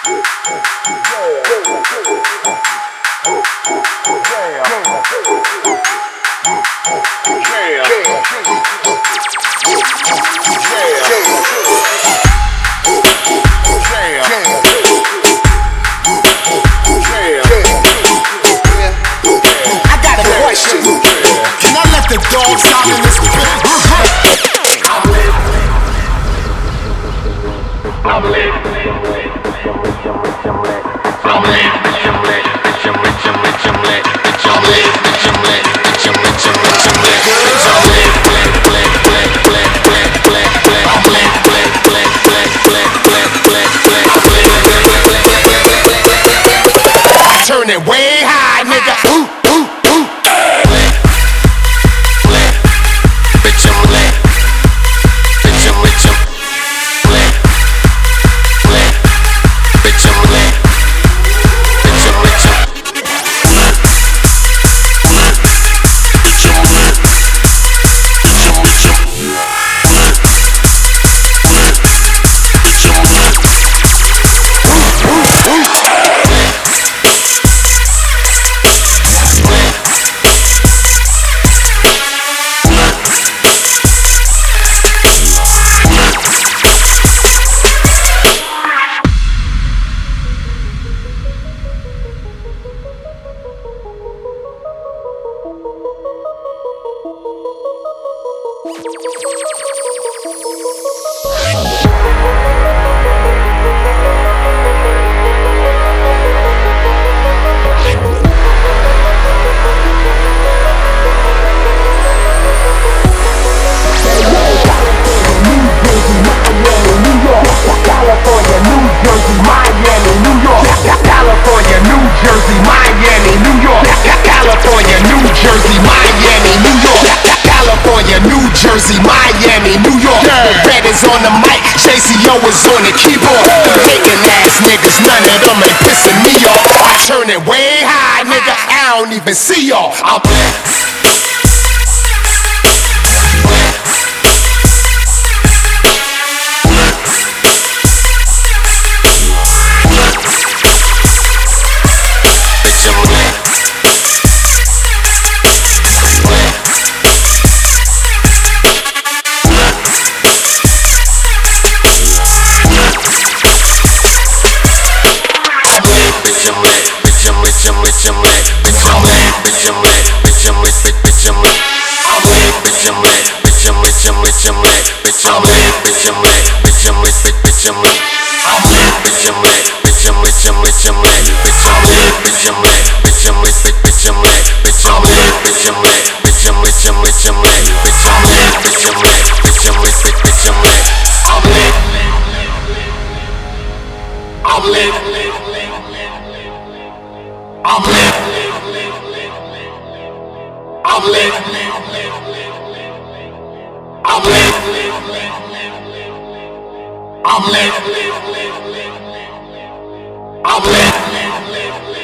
The dogs out in this bitch. I'm lit. Turn it way high, nigga. Jersey, Miami, New York. Red is on the mic, JCO is on the keyboard. The hating ass niggas, none of them ain't pissing me off. I turn it way high, nigga, I don't even see y'all. I'm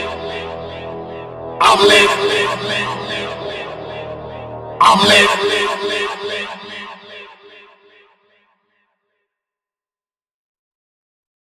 lit.